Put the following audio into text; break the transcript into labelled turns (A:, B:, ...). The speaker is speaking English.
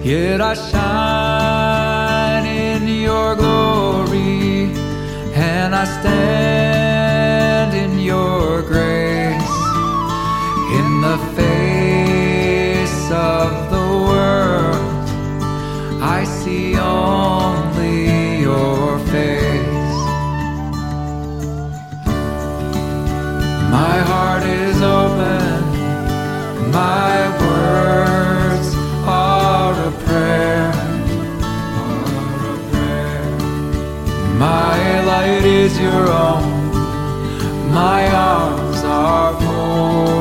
A: Yet I shine in your glory, and I stand in your grace. In the face of the world, I see only your face. My heart is open, my words are a prayer. My light is your own, my arms are full.